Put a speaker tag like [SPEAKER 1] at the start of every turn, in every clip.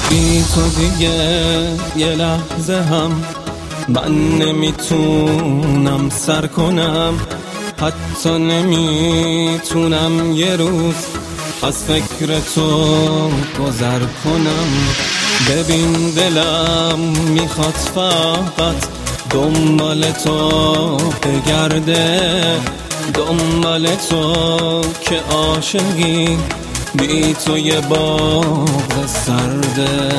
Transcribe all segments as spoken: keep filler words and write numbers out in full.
[SPEAKER 1] بی تو دیگه یه لحظه هم من نمیتونم سر کنم، حتی نمیتونم یه روز از فکر تو گذر کنم. ببین دلم میخواد فقط دنبال تو بگرده، دنبال تو که عاشقی بی تو یه باغ سرده.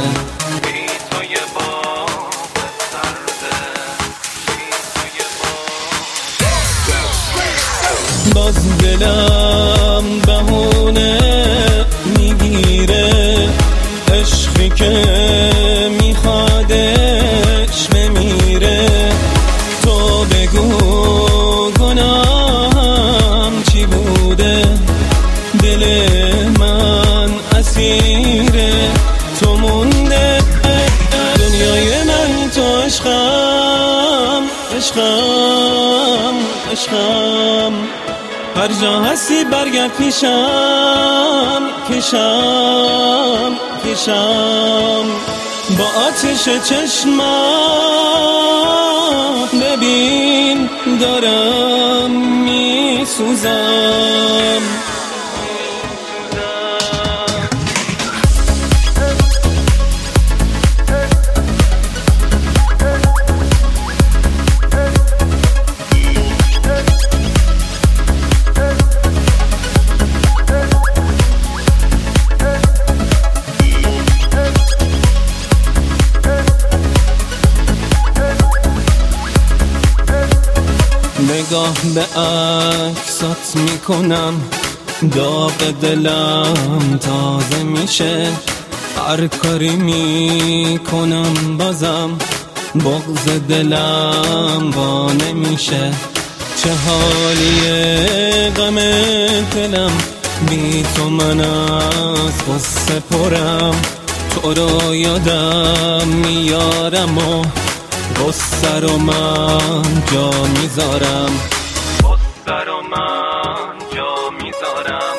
[SPEAKER 1] باز دلم بهونه میگیره، عشقی که میخوادش بمیره. تو بگو گناهم چی بوده، دل من اسیره تو مونده. دنیای من تو عشقم، عشقم، عشقم. هر جا هستی برگرد پیشم، کشم، کشم. با آتش چشمات ببین دارم میسوزم. نگاه به عکسات میکنم، داغ دلم تازه میشه. هر کاری میکنم بازم بغض دلم با نمیشه. چه حالیه غم دلم بی تو، من از غصه پرم. تو رو یادم میارم و غصه رو من جا میذارم، غصه رو من جا میذارم.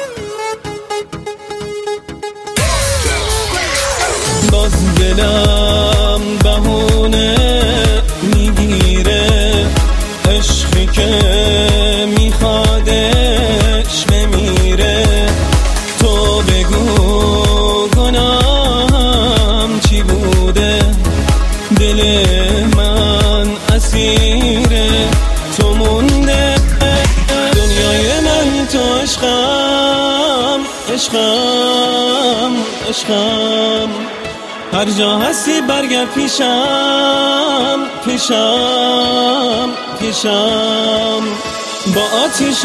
[SPEAKER 1] باز دلم بهونه میگیره، عشقی که میخوادش بمیره. تو بگو گناهم چی بوده، دل من اسیره تو مونده. دنیای من تو عشقم، عشقم، عشقم. هر جا هستی برگرد پیشم، پیشم، پیشم. با آتش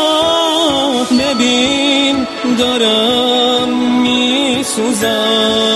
[SPEAKER 1] چشمات ببین دارم میسوزم.